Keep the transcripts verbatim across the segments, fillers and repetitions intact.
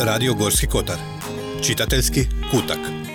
Radio Gorski kotar. Čitateljski kutak.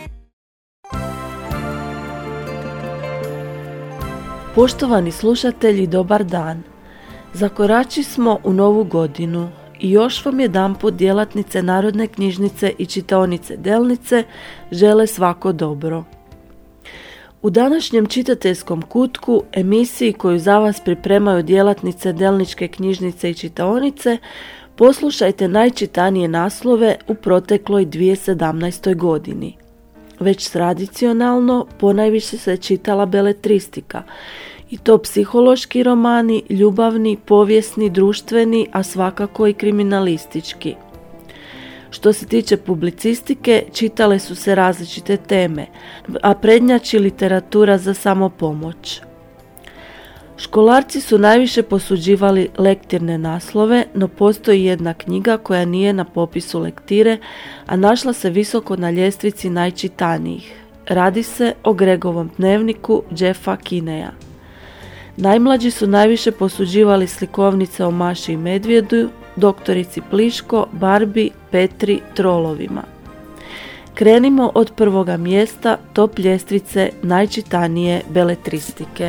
Poštovani slušatelji, dobar dan. Zakorači smo u novu godinu i još vam jedanput djelatnice Narodne knjižnice i čitaonice Delnice žele svako dobro. U današnjem čitateljskom kutku, emisiji koju za vas pripremaju djelatnice Delničke knjižnice i čitaonice, poslušajte najčitanije naslove u protekloj dvije tisuće sedamnaestoj. godini. Već tradicionalno ponajviše se čitala beletristika, i to psihološki romani, ljubavni, povijesni, društveni, a svakako i kriminalistički. Što se tiče publicistike, čitale su se različite teme, a prednjači literatura za samopomoć. Školarci su najviše posuđivali lektirne naslove, no postoji jedna knjiga koja nije na popisu lektire, a našla se visoko na ljestvici najčitanijih. Radi se o Gregovom dnevniku Jeffa Kinneya. Najmlađi su najviše posuđivali slikovnice o Maši i Medvjedu, Doktorici Pliško, Barbi, Petri, Trolovima. Krenimo od prvoga mjesta top ljestvice najčitanije beletristike.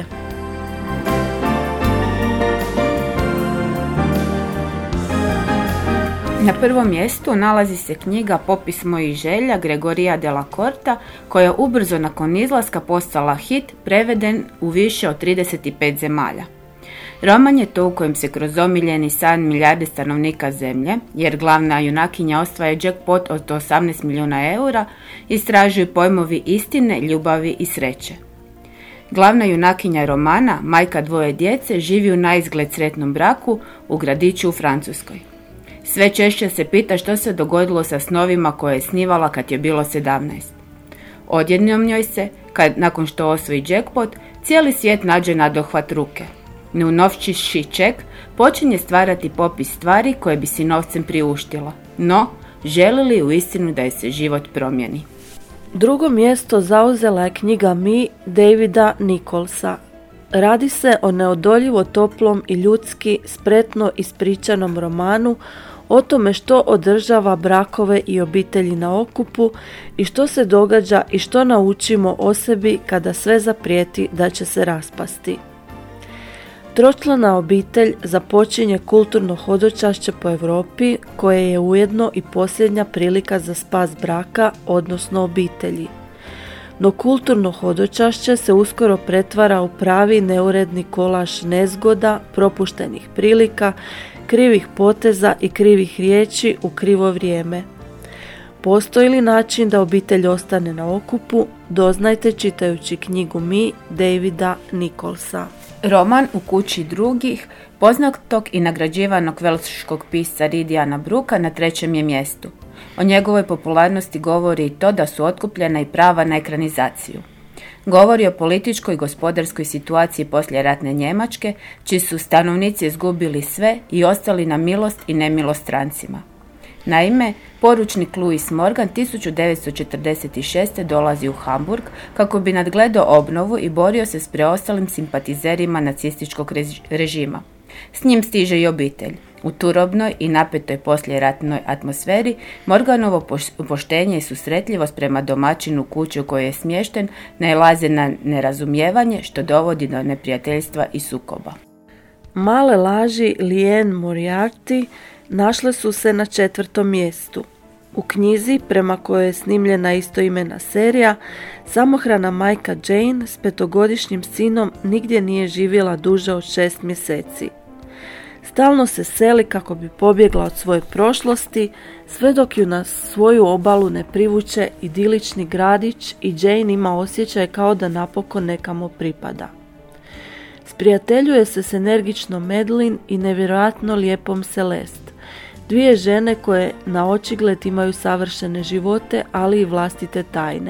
Na prvom mjestu nalazi se knjiga Popis mojih želja Gregorija de la Corta, koja je ubrzo nakon izlaska postala hit, preveden u više od trideset pet zemalja. Roman je to u kojem se kroz omiljeni san milijarde stanovnika zemlje, jer glavna junakinja ostvaje jackpot od osamnaest milijuna eura, istražuju pojmovi istine, ljubavi i sreće. Glavna junakinja romana, majka dvoje djece, živi u naizgled sretnom braku u gradiću u Francuskoj. Sve češće se pita što se dogodilo sa snovima koje je snivala kad je bilo sedamnaest. Odjednom njoj se, kad nakon što osvoji jackpot, cijeli svijet nađe na dohvat ruke. Ne unovčiši ček, počinje stvarati popis stvari koje bi si novcem priuštila. No, želi li uistinu da je se život promijeni? Drugo mjesto zauzela je knjiga Mi Davida Nicholsa. Radi se o neodoljivo toplom i ljudski, spretno ispričanom romanu o tome što održava brakove i obitelji na okupu i što se događa i što naučimo o sebi kada sve zaprijeti da će se raspasti. Tročlana obitelj započinje kulturno hodočašće po Europi, koje je ujedno i posljednja prilika za spas braka, odnosno obitelji. No kulturno hodočašće se uskoro pretvara u pravi neuredni kolaž nezgoda, propuštenih prilika, krivih poteza i krivih riječi u krivo vrijeme. Postoji li način da obitelj ostane na okupu? Doznajte čitajući knjigu Mi Davida Nicholsa. Roman U kući drugih, poznatog i nagrađivanog velškog pisca Ridijana Bruka, na trećem je mjestu. O njegovoj popularnosti govori i to da su otkupljena i prava na ekranizaciju. Govori o političkoj i gospodarskoj situaciji poslijeratne Njemačke, čiji su stanovnici izgubili sve i ostali na milost i nemilost strancima. Naime, poručnik Louis Morgan tisuću devetsto četrdeset šeste. dolazi u Hamburg kako bi nadgledao obnovu i borio se s preostalim simpatizerima nacističkog režima. S njim stiže i obitelj. U turobnoj i napetoj poslijeratnoj atmosferi Morganovo poštenje i susretljivost prema domaćinu kuće u kojoj je smješten nailaze na nerazumijevanje, što dovodi do neprijateljstva i sukoba. Male laži Liane Moriarty našle su se na četvrtom mjestu. U knjizi, prema kojoj je snimljena istoimena serija, samohrana majka Jane s petogodišnjim sinom nigdje nije živjela duže od šest mjeseci. Stalno se seli kako bi pobjegla od svoje prošlosti, sve dok ju na svoju obalu ne privuče idilični gradić i Jane ima osjećaj kao da napokon nekamo pripada. Sprijateljuje se s energičnom Madeline i nevjerojatno lijepom Celeste, dvije žene koje na očigled imaju savršene živote, ali i vlastite tajne.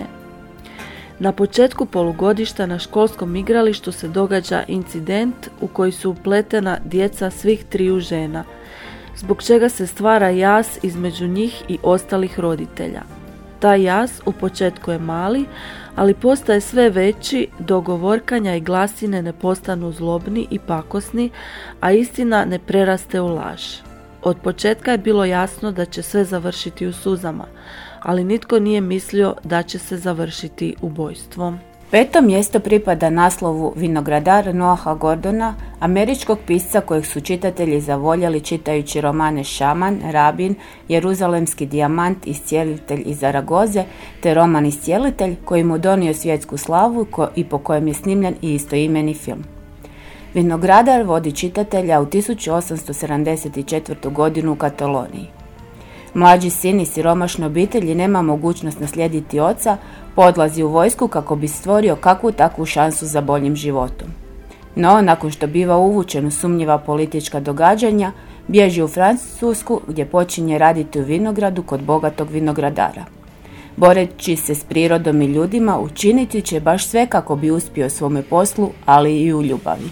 Na početku polugodišta na školskom igralištu se događa incident u koji su upletena djeca svih triju žena, zbog čega se stvara jaz između njih i ostalih roditelja. Taj jaz u početku je mali, ali postaje sve veći dok govorkanja i glasine ne postanu zlobni i pakosni, a istina ne preraste u laž. Od početka je bilo jasno da će sve završiti u suzama, ali nitko nije mislio da će se završiti ubojstvom. Peto mjesto pripada naslovu Vinogradar Noaha Gordona, američkog pisca kojeg su čitatelji zavoljeli čitajući romane Šaman, Rabin, Jeruzalemski dijamant, Iscijelitelj iz Zaragoze, te roman Iscijelitelj koji mu donio svjetsku slavu i po kojem je snimljen i istoimeni film. Vinogradar vodi čitatelja u tisuću osamsto sedamdeset četvrtu godinu u Kataloniji. Mlađi sin iz siromašne obitelji nema mogućnost naslijediti oca, pa odlazi u vojsku kako bi stvorio kakvu takvu šansu za boljim životom. No, nakon što biva uvučen u sumnjiva politička događanja, bježi u Francusku gdje počinje raditi u vinogradu kod bogatog vinogradara. Boreći se s prirodom i ljudima, učiniti će baš sve kako bi uspio svome poslu, ali i u ljubavi.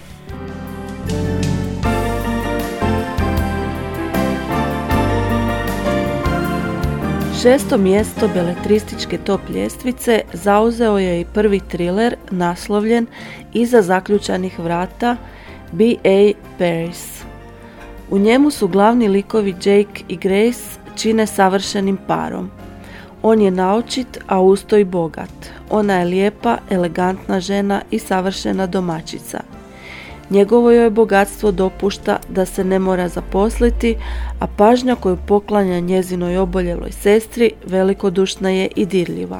Šesto mjesto beletrističke top ljestvice zauzeo je i prvi triler naslovljen Iza zaključanih vrata B A Paris. U njemu su glavni likovi Jake i Grace čine savršenim parom. On je naočit, a usto i bogat. Ona je lijepa, elegantna žena i savršena domaćica. Njegovo joj bogatstvo dopušta da se ne mora zaposliti, a pažnja koju poklanja njezinoj oboljeloj sestri velikodušna je i dirljiva.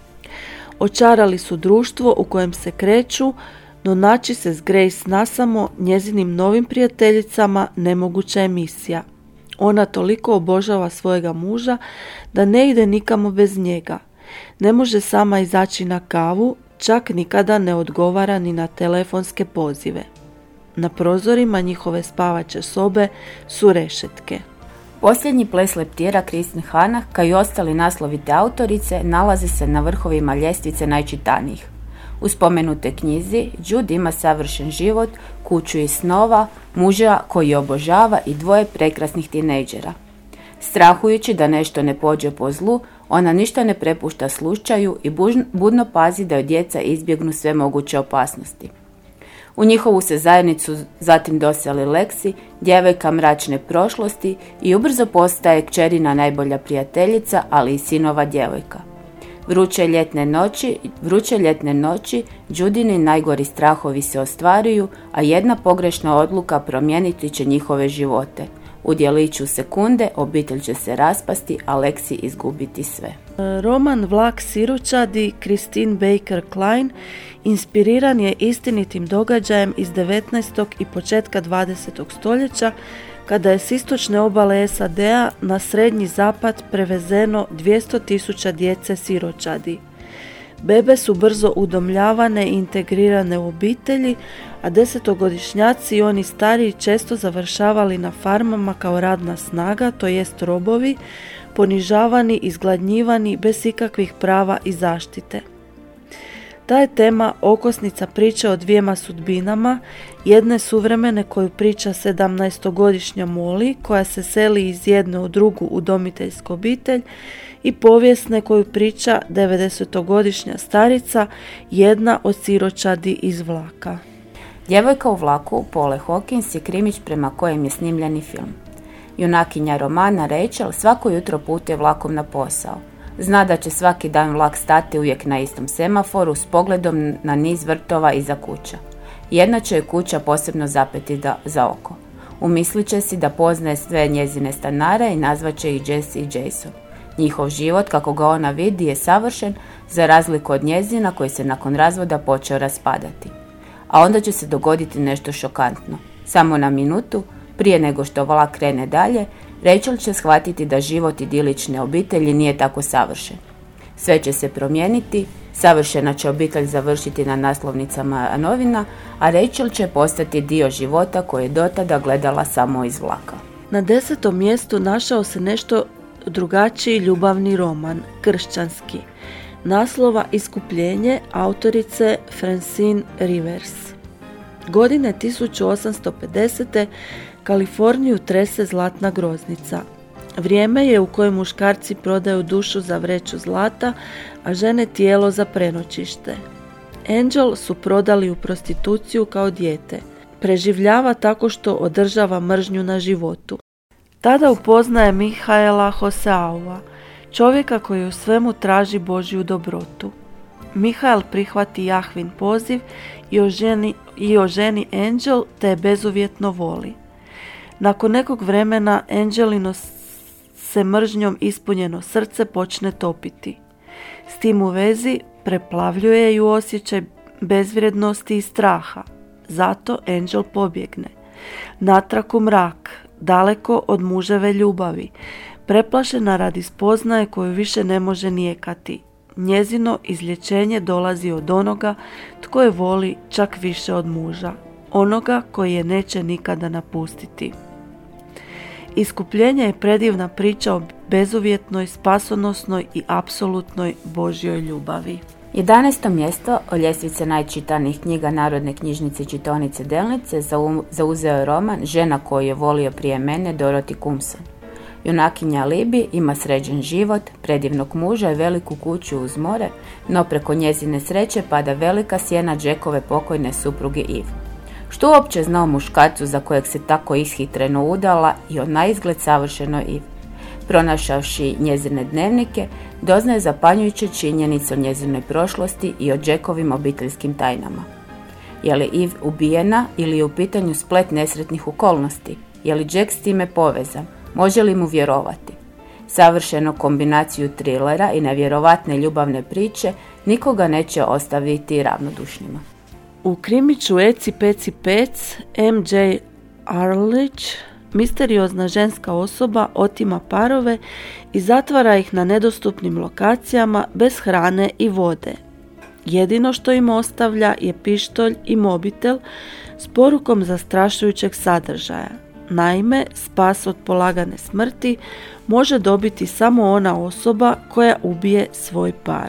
Očarali su društvo u kojem se kreću, no naći se s Grace nasamo, njezinim novim prijateljicama, nemoguća je misija. Ona toliko obožava svojega muža da ne ide nikamo bez njega. Ne može sama izaći na kavu, čak nikada ne odgovara ni na telefonske pozive. Na prozorima njihove spavaće sobe su rešetke. Posljednji ples leptira Kristin Hanah, kao i ostali naslovite autorice, nalaze se na vrhovima ljestvice najčitanijih. U spomenute knjizi Jude ima savršen život, kuću iz snova, muža koji obožava i dvoje prekrasnih tinejdžera. Strahujući da nešto ne pođe po zlu, ona ništa ne prepušta slučaju i budno pazi da joj djeca izbjegnu sve moguće opasnosti. U njihovu se zajednicu zatim doseli Lexi, djevojka mračne prošlosti, i ubrzo postaje kćerina najbolja prijateljica, ali i sinova djevojka. Vruće ljetne noći, vruće ljetne noći, Judini najgori strahovi se ostvaruju, a jedna pogrešna odluka promijeniti će njihove živote. U djeliću sekunde obitelj će se raspasti, a Lexi izgubiti sve. Roman Vlak siročadi Christine Baker Klein inspiriran je istinitim događajem iz devetnaestog i početka dvadesetog stoljeća, kada je s istočne obale S A D-a na srednji zapad prevezeno dvjesto tisuća djece siročadi. Bebe su brzo udomljavane i integrirane u obitelji, a desetogodišnjaci i oni stariji često završavali na farmama kao radna snaga, to jest robovi, ponižavani, izgladnjivani, bez ikakvih prava i zaštite. Ta je tema okosnica priče o dvijema sudbinama, jedne suvremene koju priča sedamnaestogodišnja Molly koja se seli iz jedne u drugu udomiteljsku obitelj, i povijesne koju priča devedesetogodišnja starica, jedna od siročadi iz Vlaka. Djevojka u vlaku Paule Hawkins je krimić prema kojem je snimljeni film. Junakinja romana Rachel svako jutro putuje vlakom na posao. Zna da će svaki dan vlak stati uvijek na istom semaforu s pogledom na niz vrtova iza kuća. Jedna će joj kuća posebno zapeti da, za oko. Umislit će si da poznaje sve njezine stanare i nazvat će ih Jesse i Jason. Njihov život, kako ga ona vidi, je savršen, za razliku od njezina koji se nakon razvoda počeo raspadati. A onda će se dogoditi nešto šokantno. Samo na minutu, prije nego što vlak krene dalje, Rachel će shvatiti da život idilične obitelji nije tako savršen. Sve će se promijeniti, savršena će obitelj završiti na naslovnicama novina, a Rachel će postati dio života koje je dotada gledala samo iz vlaka. Na desetom mjestu našao se nešto drugačiji ljubavni roman, kršćanski. Naslova Iskupljenje, autorice Francine Rivers. Godine tisuću osamsto pedesete. Kaliforniju trese zlatna groznica. Vrijeme je u kojem muškarci prodaju dušu za vreću zlata, a žene tijelo za prenoćište. Angel su prodali u prostituciju kao dijete. Preživljava tako što održava mržnju na životu. Tada upoznaje Mihaela Hoseaua, čovjeka koji u svemu traži Božju dobrotu. Mihael prihvati Jahvin poziv i oženi, i oženi Angel te je bezuvjetno voli. Nakon nekog vremena Angelino se mržnjom ispunjeno srce počne topiti. S tim u vezi preplavljuje ju osjećaj bezvrijednosti i straha. Zato Angel pobjegne. Natrag u mrak, daleko od muževe ljubavi, preplašena radi spoznaje koju više ne može nijekati. Njezino izlječenje dolazi od onoga tko je voli čak više od muža, onoga koji je neće nikada napustiti. Iskupljenje je predivna priča o bezuvjetnoj, spasonosnoj i apsolutnoj Božjoj ljubavi. jedanaesto mjesto o ljestvice najčitanijih knjiga Narodne knjižnice i čitaonice Delnice zauzeo je roman Žena koju je volio prije mene Dorothy Cumpson. Junakinja Libby ima sređen život, predivnog muža i veliku kuću uz more, no preko njezine sreće pada velika sjena Jackove pokojne supruge Eve. Što uopće zna o muškarcu za kojeg se tako ishitreno udala i o naizgled savršenoj Eve? Pronašavši njezine dnevnike, doznaje zapanjujuće činjenice o njezinoj prošlosti i o Jackovim obiteljskim tajnama. Je li Eve ubijena ili je u pitanju splet nesretnih okolnosti? Je li Jack s time povezan? Može li mu vjerovati? Savršenu kombinaciju trilera i nevjerovatne ljubavne priče nikoga neće ostaviti ravnodušnima. U krimiću Eci peci pec em dže Arledge misteriozna ženska osoba otima parove i zatvara ih na nedostupnim lokacijama bez hrane i vode. Jedino što im ostavlja je pištolj i mobitel s porukom zastrašujućeg sadržaja. Naime, spas od polagane smrti može dobiti samo ona osoba koja ubije svoj par.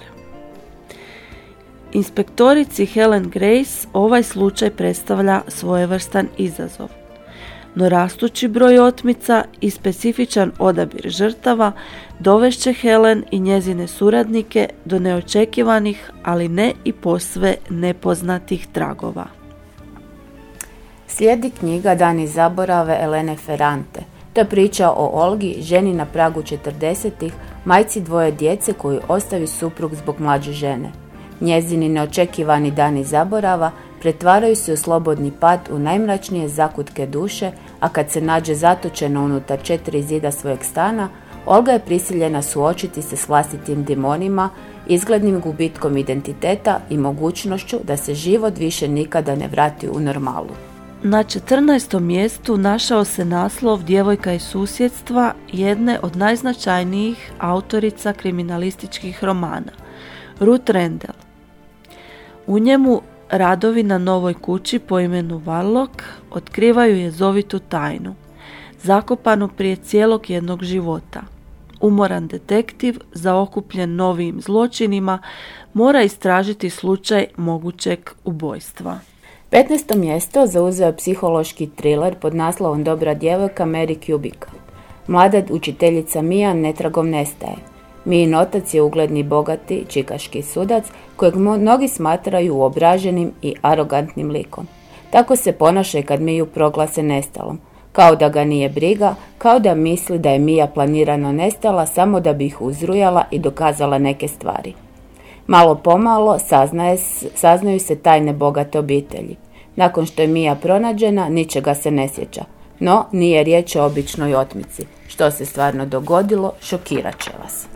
Inspektorici Helen Grace ovaj slučaj predstavlja svojevrstan izazov. No rastući broj otmica i specifičan odabir žrtava dovešće Helen i njezine suradnike do neočekivanih, ali ne i posve nepoznatih tragova. Slijedi knjiga Dani zaborave Elene Ferrante. To je priča o Olgi, ženi na pragu četrdesetih, majci dvoje djece koju ostavi suprug zbog mlađe žene. Njezini neočekivani dani zaborava pretvaraju se u slobodni pad u najmračnije zakutke duše, a kad se nađe zatočena unutar četiri zida svojeg stana, Olga je prisiljena suočiti se s vlastitim demonima, izglednim gubitkom identiteta i mogućnošću da se život više nikada ne vrati u normalu. Na četrnaestom mjestu našao se naslov Djevojka iz susjedstva, jedne od najznačajnijih autorica kriminalističkih romana, Ruth Rendell. U njemu radovi na novoj kući po imenu Warlock otkrivaju jezovitu tajnu, zakopanu prije cijelog jednog života. Umoran detektiv, zaokupljen novim zločinima, mora istražiti slučaj mogućeg ubojstva. petnaesto mjesto zauzeo je psihološki thriller pod naslovom Dobra djevojka Mary Kubica. Mlada učiteljica Mia netragom nestaje. Mijin otac je ugledni bogati čikaški sudac kojeg mnogi smatraju uobraženim i arogantnim likom. Tako se ponaša i kad Miju proglase nestalom, kao da ga nije briga, kao da misli da je Mija planirano nestala samo da bi ih uzrujala i dokazala neke stvari. Malo pomalo saznaje, saznaju se tajne bogate obitelji. Nakon što je Mija pronađena, ničega se ne sjeća. No, nije riječ o običnoj otmici. Što se stvarno dogodilo, šokirat će vas.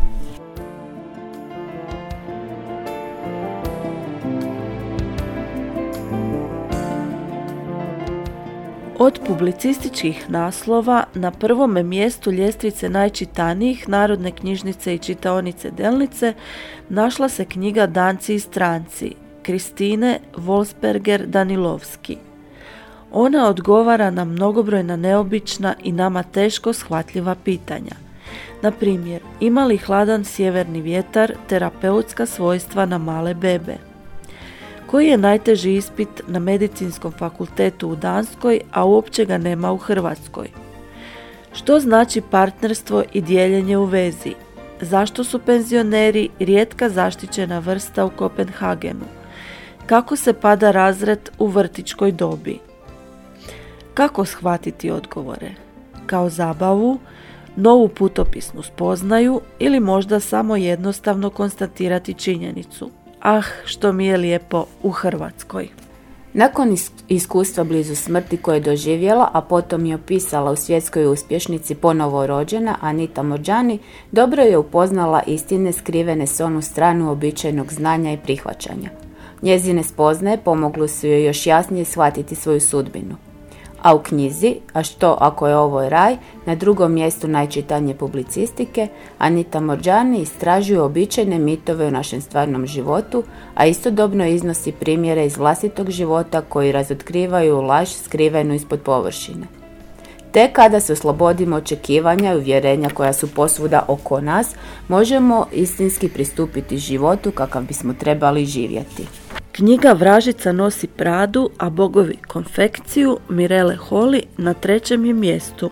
Od publicističkih naslova na prvome mjestu ljestvice najčitanijih Narodne knjižnice i čitaonice Delnice našla se knjiga Danci i stranci Kristine Wolfsberger Danilovski. Ona odgovara na mnogobrojna neobična i nama teško shvatljiva pitanja. Na primjer, ima li hladan sjeverni vjetar terapeutska svojstva na male bebe? Koji je najteži ispit na medicinskom fakultetu u Danskoj, a uopće ga nema u Hrvatskoj? Što znači partnerstvo i dijeljenje u vezi? Zašto su penzioneri rijetka zaštićena vrsta u Kopenhagenu? Kako se pada razred u vrtićkoj dobi? Kako shvatiti odgovore? kao zabavu, novu putopisnu spoznaju ili možda samo jednostavno konstatirati činjenicu. Ah, što mi je lijepo u Hrvatskoj. Nakon iskustva blizu smrti koje je doživjela, a potom je opisala u Svjetskoj uspješnici Ponovo rođena, Anita Mordjani dobro je upoznala istine skrivene s onu stranu običajnog znanja i prihvaćanja. Njezine spoznaje pomogli su joj još jasnije shvatiti svoju sudbinu. A u knjizi A što ako je ovo raj, na drugom mjestu najčitanije publicistike, Anita Mordjani istražuje običajne mitove u našem stvarnom životu, a istodobno iznosi primjere iz vlastitog života koji razotkrivaju laž skrivenu ispod površine. Te kada se oslobodimo očekivanja i uvjerenja koja su posvuda oko nas, možemo istinski pristupiti životu kakav bismo trebali živjeti. Knjiga Vražica nosi Pradu, a bogovi konfekciju Mirele Holy na trećem je mjestu.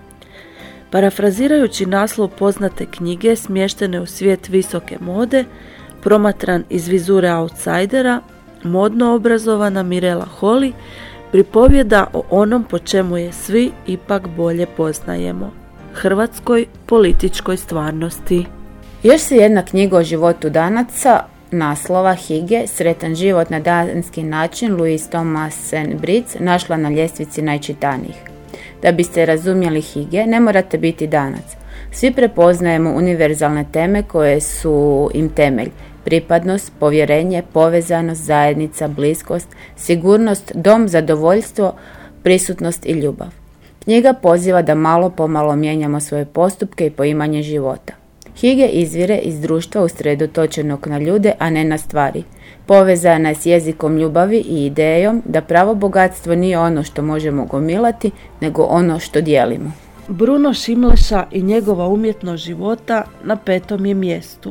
Parafrazirajući naslov poznate knjige smještene u svijet visoke mode, promatran iz vizure outsidera, modno obrazovana Mirela Holy pripovjeda o onom po čemu je svi ipak bolje poznajemo, hrvatskoj političkoj stvarnosti. Još se jedna knjiga o životu danaca, naslova Hige, Sretan život na danski način, Louise Thomasen Brits, našla na ljestvici najčitanijih. Da biste razumjeli Hige, ne morate biti danac. Svi prepoznajemo univerzalne teme koje su im temelj. Pripadnost, povjerenje, povezanost, zajednica, bliskost, sigurnost, dom, zadovoljstvo, prisutnost i ljubav. Knjiga poziva da malo pomalo mijenjamo svoje postupke i poimanje života. Hige izvire iz društva usredotočenog na ljude, a ne na stvari. Povezana je s jezikom ljubavi i idejom da pravo bogatstvo nije ono što možemo gomilati, nego ono što dijelimo. Bruno Šimleša i njegova umjetnost života na petom je mjestu.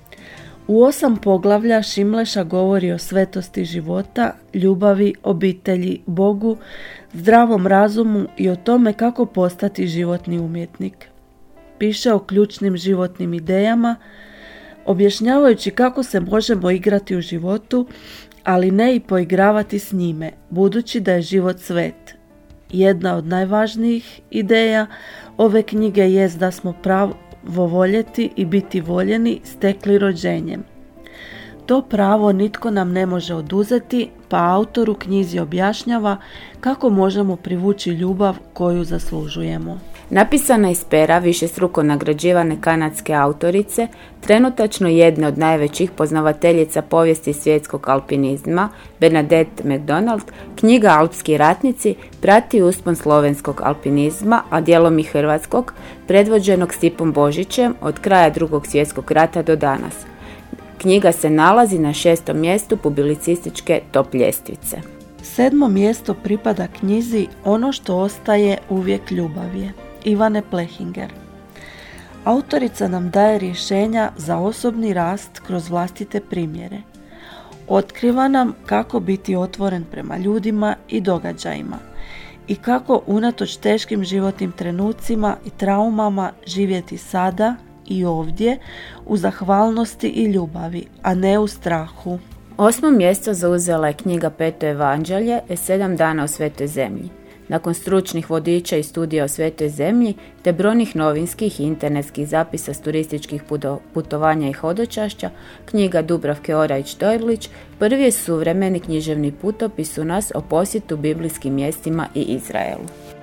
U osam poglavlja Šimleša govori o svetosti života, ljubavi, obitelji, Bogu, zdravom razumu i o tome kako postati životni umjetnik. Piše o ključnim životnim idejama, objašnjavajući kako se možemo igrati u životu, ali ne i poigravati s njime, budući da je život svet. Jedna od najvažnijih ideja ove knjige jest da smo pravo voljeti i biti voljeni stekli rođenjem. To pravo nitko nam ne može oduzeti, pa autor u knjizi objašnjava kako možemo privući ljubav koju zaslužujemo. Napisana iz pera višestruko nagrađivane kanadske autorice, trenutačno jedne od najvećih poznavateljica povijesti svjetskog alpinizma, Bernadette McDonald, knjiga Alpski ratnici prati uspon slovenskog alpinizma, a dijelom i hrvatskog, predvođenog Stipom Božićem od kraja drugog svjetskog rata do danas. Knjiga se nalazi na šestom mjestu publicističke top ljestvice. Sedmo mjesto pripada knjizi Ono što ostaje uvijek ljubav je, Ivane Plehinger. Autorica nam daje rješenja za osobni rast kroz vlastite primjere. Otkriva nam kako biti otvoren prema ljudima i događajima i kako unatoč teškim životnim trenucima i traumama živjeti sada i ovdje u zahvalnosti i ljubavi, a ne u strahu. Osmo mjesto zauzela je knjiga Peto evanđelje, Sedam dana o Svetoj zemlji. Nakon stručnih vodiča i studija o Svetoj zemlji, te brojnih novinskih i internetskih zapisa s turističkih putovanja i hodočašća, knjiga Dubravke Oraić-Dojlić prvi je suvremeni književni putopis u nas o posjetu biblijskim mjestima i Izraelu.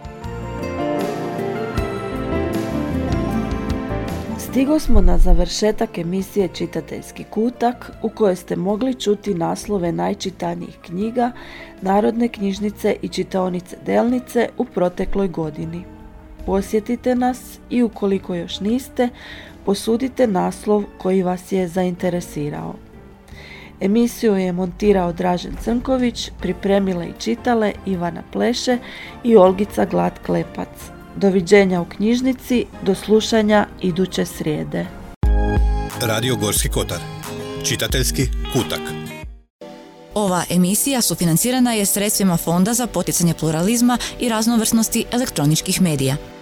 Stigo smo na završetak emisije Čitateljski kutak u kojoj ste mogli čuti naslove najčitanijih knjiga Narodne knjižnice i čitaonice Delnice u protekloj godini. Posjetite nas i ukoliko još niste, posudite naslov koji vas je zainteresirao. Emisiju je montirao Dražen Crnković, pripremile i čitale Ivana Pleše i Olgica Glad-Klepac. Doviđenja u knjižnici, do slušanja iduće srijede. Radio Gorski kotar. Čitateljski kutak. Ova emisija sufinancirana je sredstvima Fonda za poticanje pluralizma i raznovrsnosti elektroničkih medija.